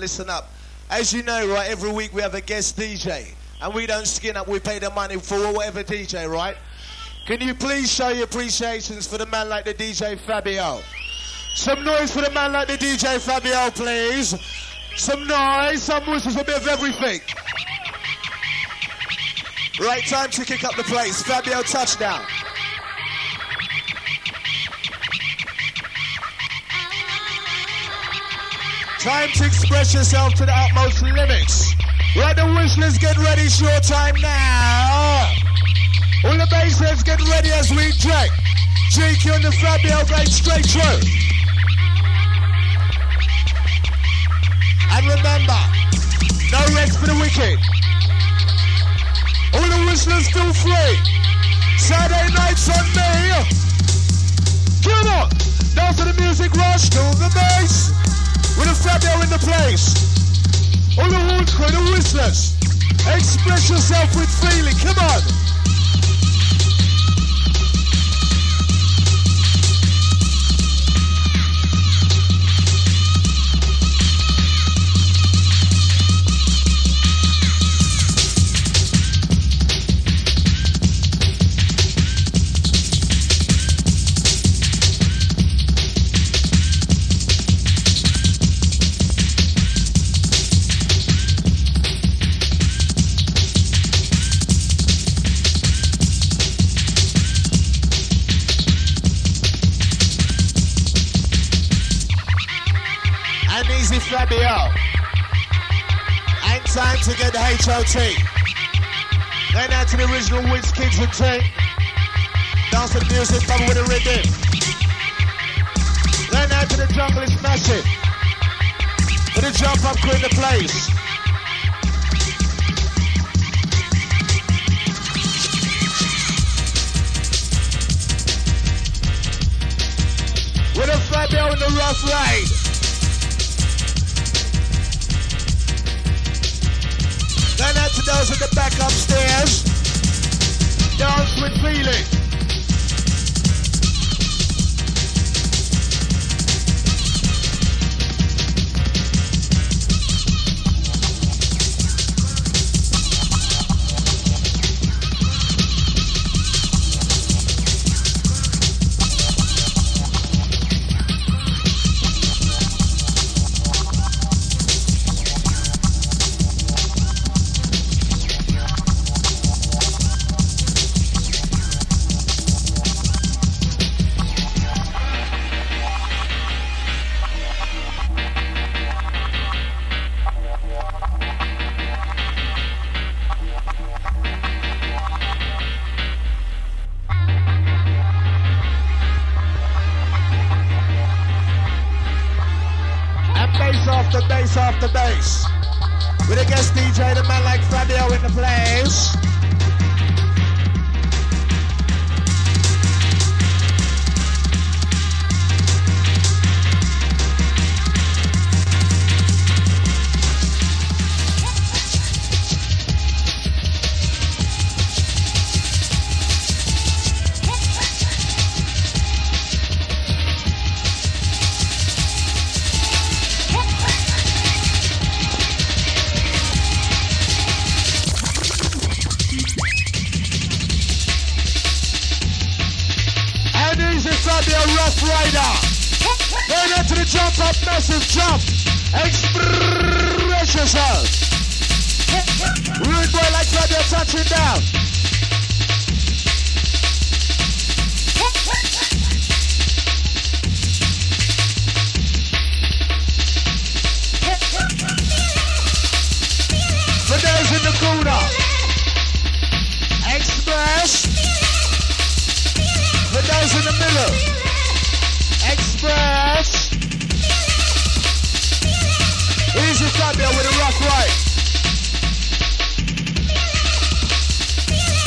listen up. As you know, right, every week we have a guest DJ. And we don't skin up, we pay the money for whatever DJ, right? Can you please show your appreciations for the man like the DJ Fabio? Some noise for the man like the DJ Fabio, please. Some noise, some whistles, a bit of everything. Right, time to kick up the place. Fabio, touchdown. Time to express yourself to the utmost limits. Right, the whistlers, get ready, it's your time now. All the bass heads, get ready as we drag. JQ and the Fabio going straight through. And remember, no rest for the wicked. All the whistlers feel free. Saturday nights on me. Come on, down to the music rush, to the bass. With a Fabio in the place. All the horn crew, the whistlers. Express yourself with feeling, come on. Fabio. Ain't time to get the HOT. Then out to the original Wiz Kids and team. Dance to the music, bubble with the rhythm. Then out to the jungle, it's massive. With the jump up crew in the place. With a Fabio in the rough ride. Then out to those at the back upstairs. Dance with feeling. After bass. With a guest DJ, the man like Fabio in the place. Jump up, massive jump. Express yourself. Rude boy like Fabio touching down. For those in the corner. Express. For those in the middle. Express. Easy Fabio with a rock right.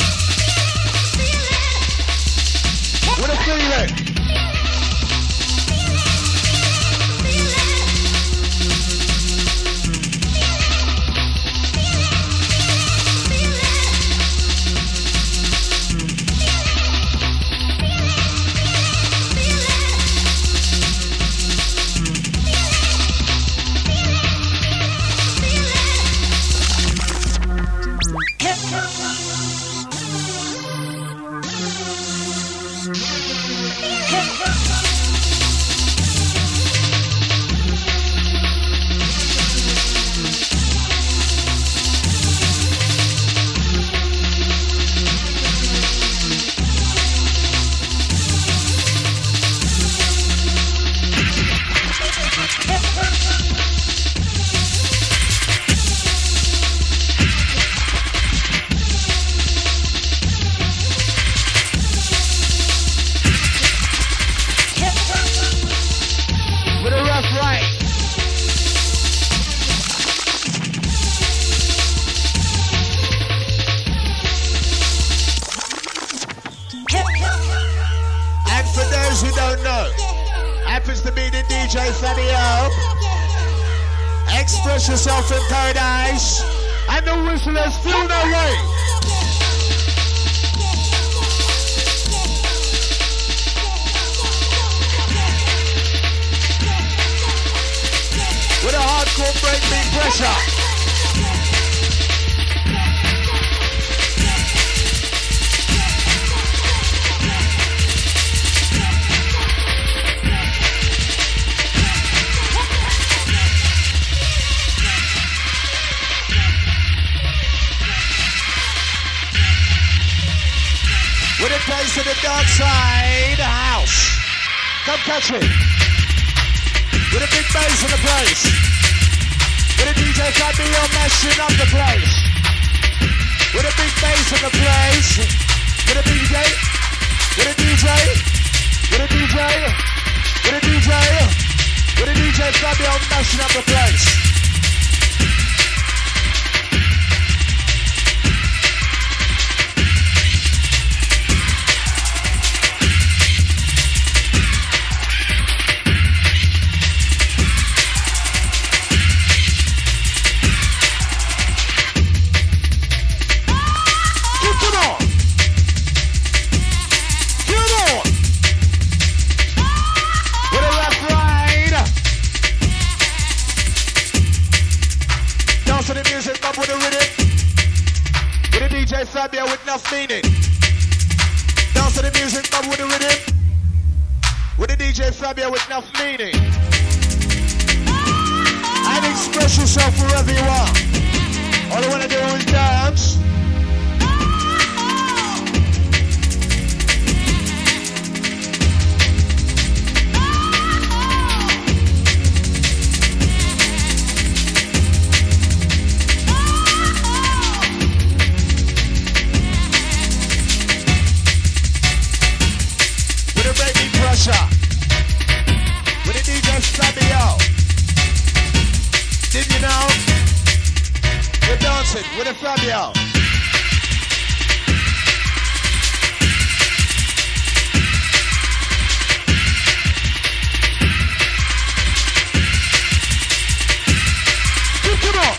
Fabio. Express yourself in paradise. And the whistlers flew their way. With a hardcore breakbeat pressure. With a place to the dark side house. Come catch it. With a big bass in the place. With a DJ Fabio mashing up the place. With a big bass in the place. With a DJ. With a DJ. With a DJ. With a DJ. With a DJ Fabio mashing up the place. Fabio with enough meaning. Dance to the music, but with the rhythm. With the DJ Fabio with enough meaning. And express yourself wherever you are. All I want to do is dance. With the DJ Fabio. Did you know? You're dancing with a Fabio. Come on.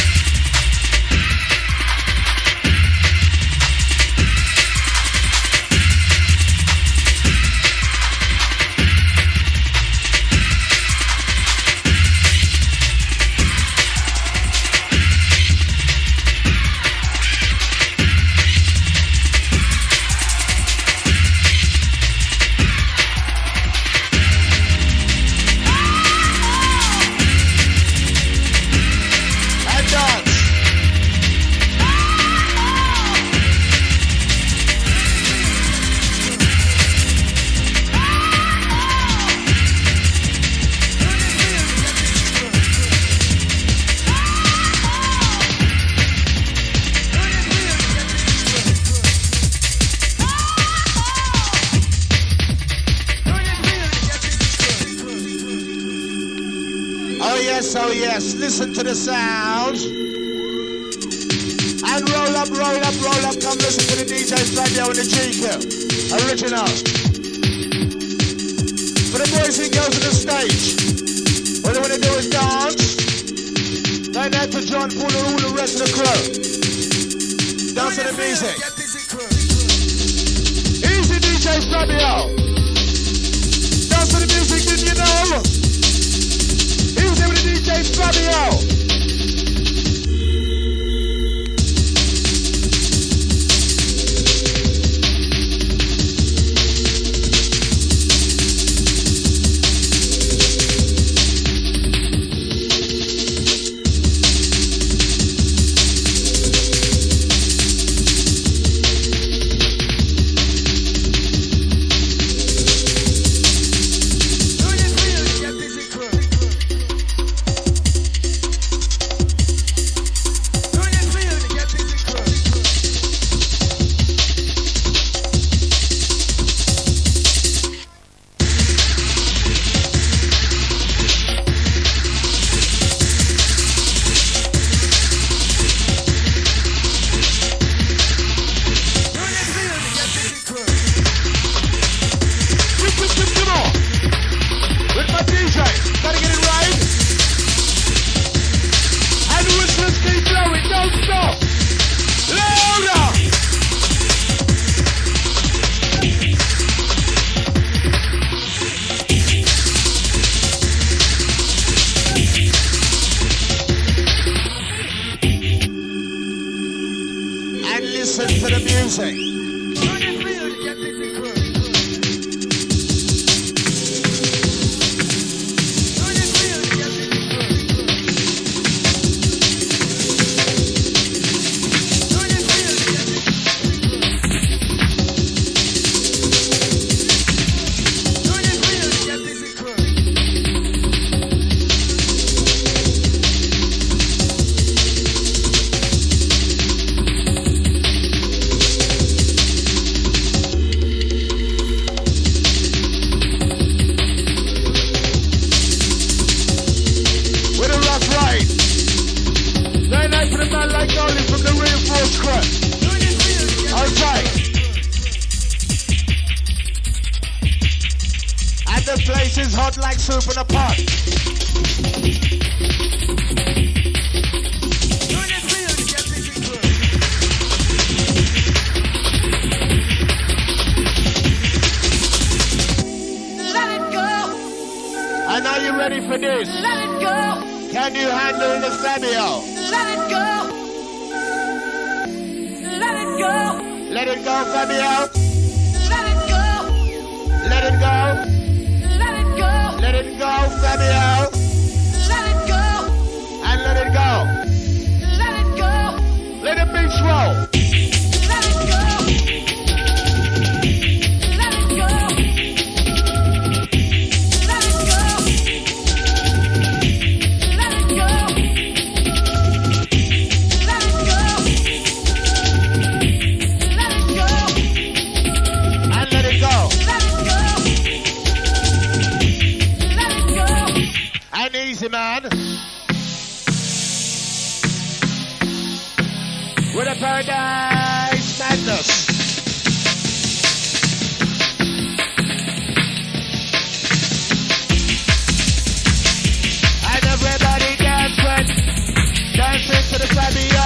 Oh yes, listen to the sound. And roll up, roll up, roll up. Come listen to the DJ Fabio and the GQ. Original. For the boys and girls on the stage, all they want to do is dance. Right now to John Paul and all the rest of the crew. Dance to the music. Easy DJ Fabio. Dance to the music, did you know? Easy with the DJ Fabio. listen to the music. Soup in a pot. Let it go. And are you ready for this? Let it go. Can you handle the Fabio? Let it go. Let it go. Let it go, Fabio. Let it go. Let it go. Let it go, Fabio. Let it go. And let it go. Let it go. Let the beats roll. Let it go. Let it go. Let it go. Let it go. Let it go. Let it go. And let it go. Easy, man. With a Paradise Madness. And everybody dancing to the Fabio.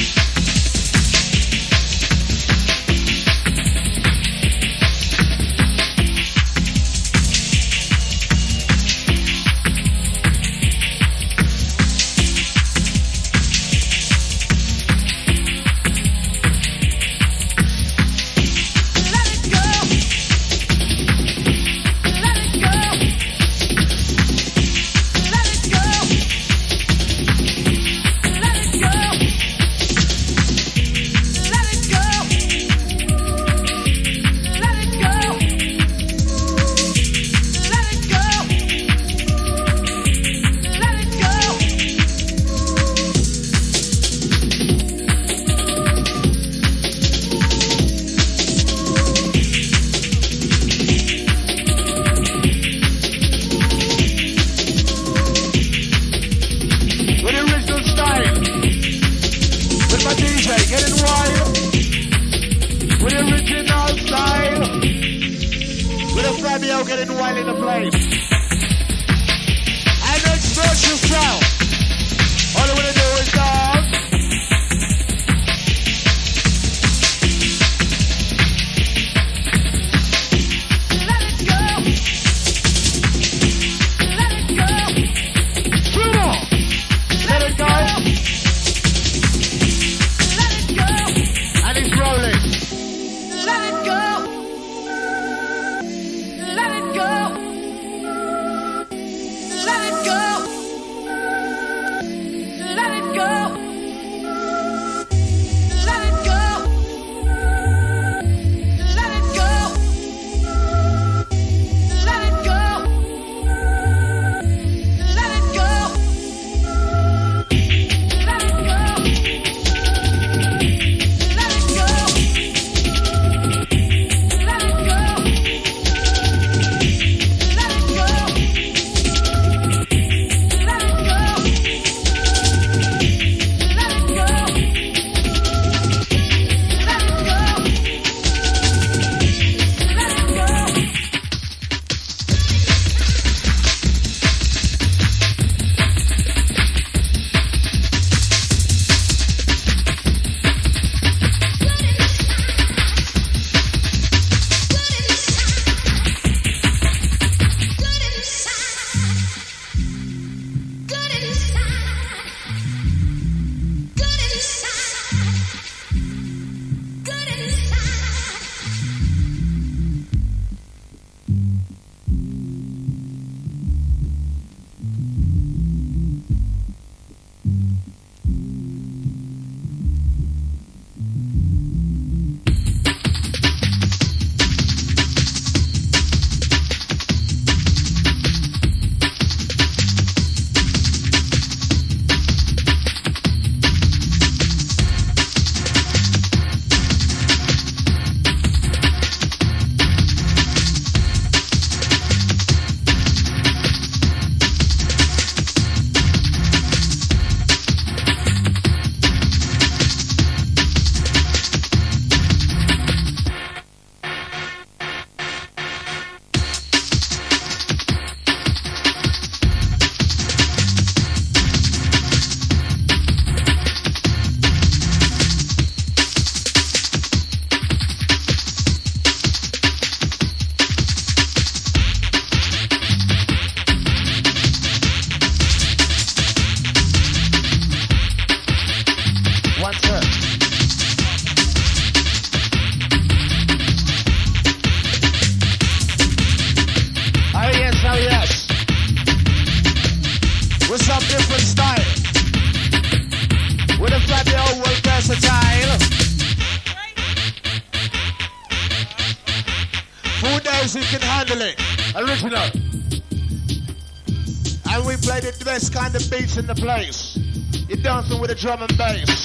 Getting wild in the place. And express yourself. All you wanna do is dance. Let it go. Let it go. Come on. Let it go. Let it go. And it's rolling. Let it go. Let it go. Let it go. Let it go. Let it go. Let it go. Let it go. Let it go. Let it go. Let it go. Let it go. you know. And we play the best kind of beats in the place. You're dancing with a drum and bass.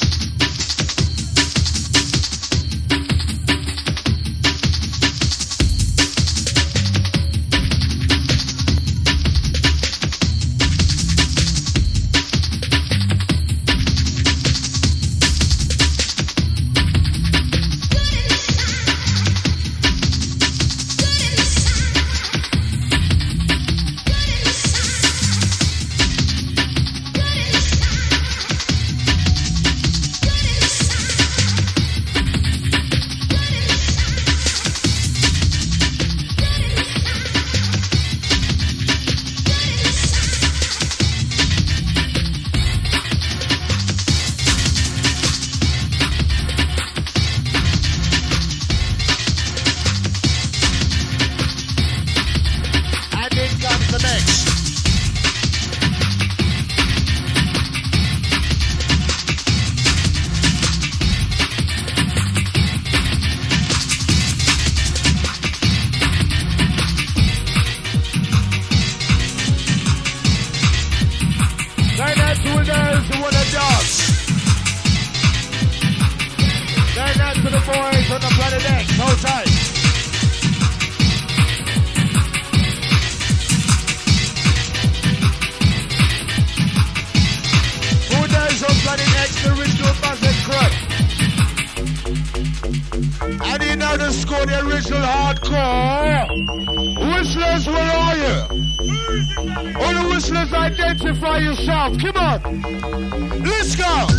Identify yourself. Come on. Let's go.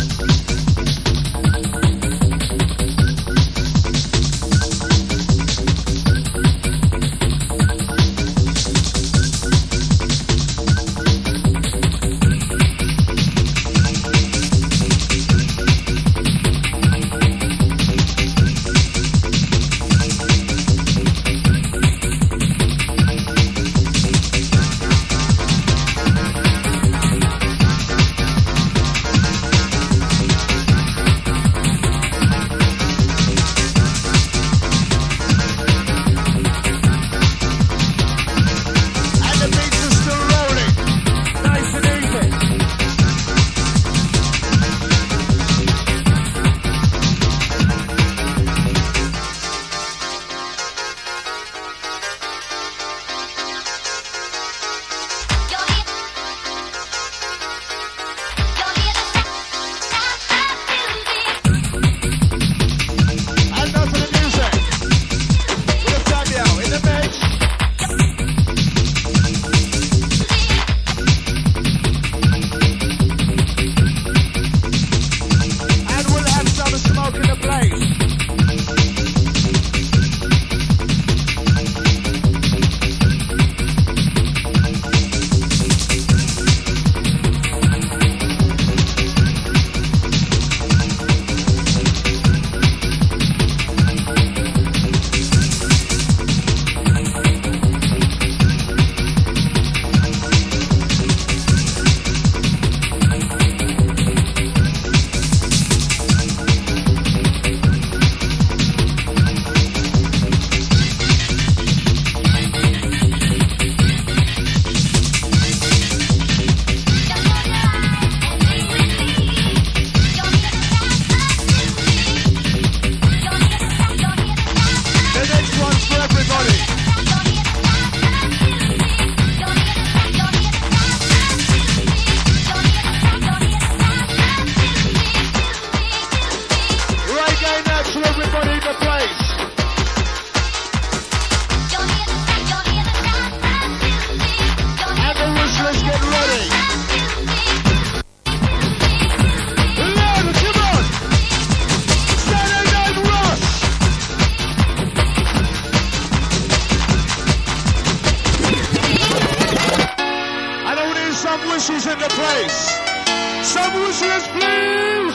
whistles in the place. Some whistlers, please.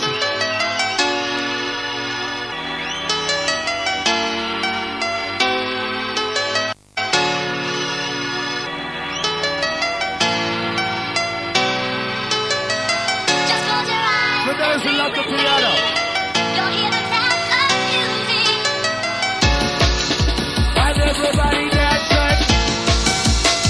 For those who love the piano. And everybody dancing.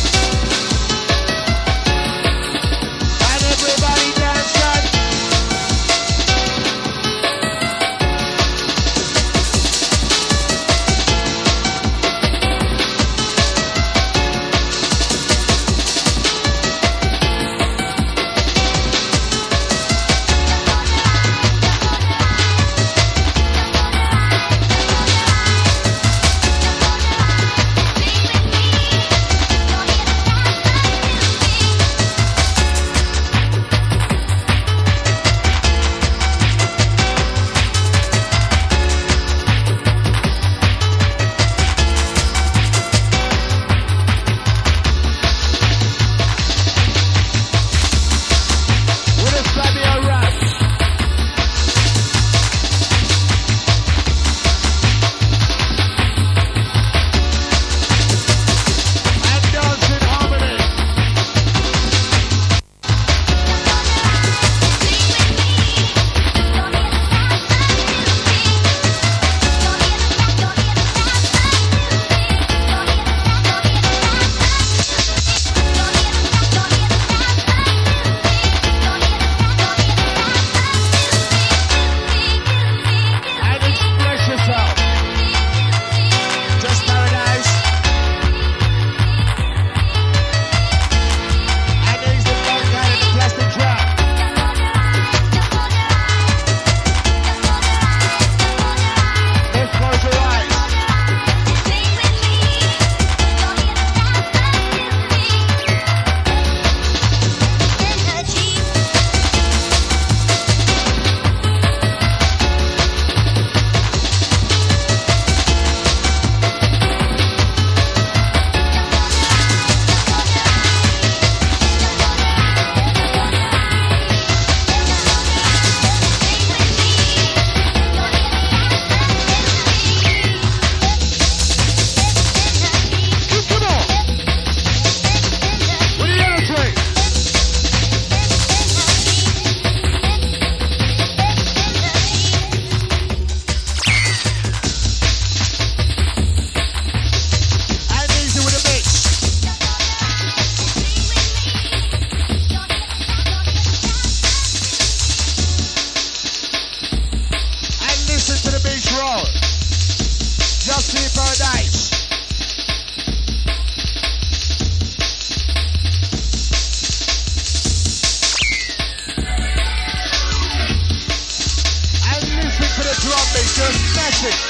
MC Paradise. And listen to the drum beat, just smash it.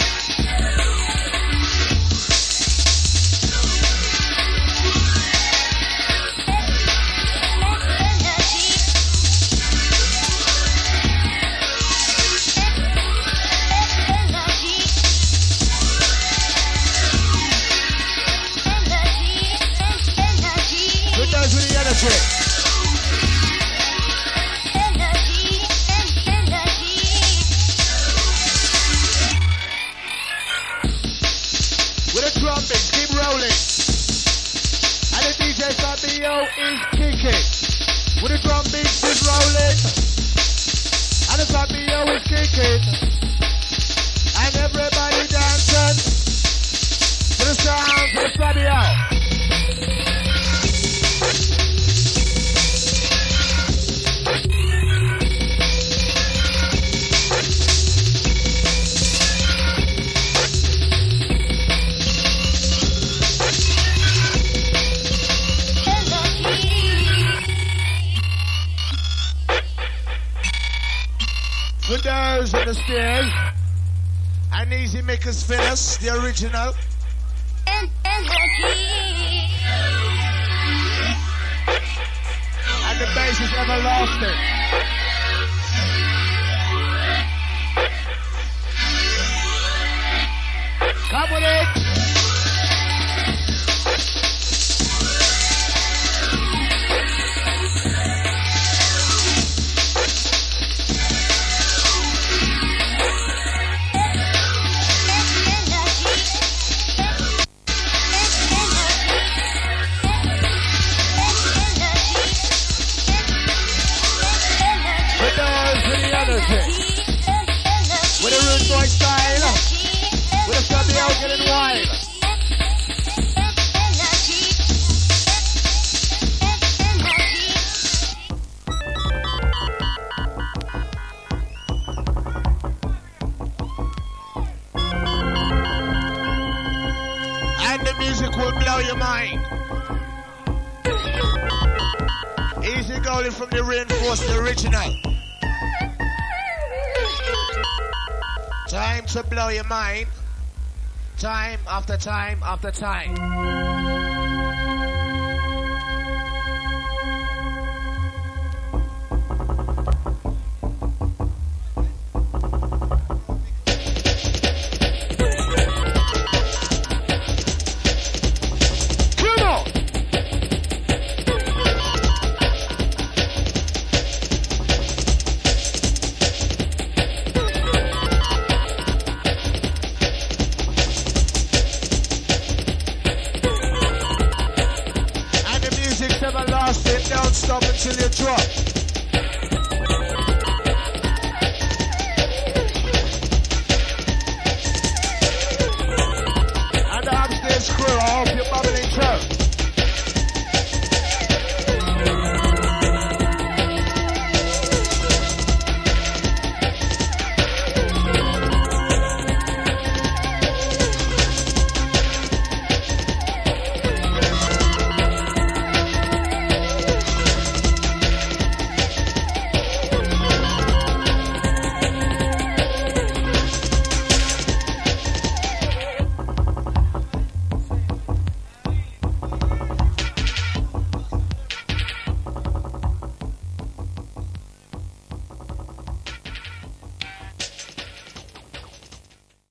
Finis, the original. And the bass is everlasting. Come with it. From the reinforced original. Time to blow your mind. Time after time after time.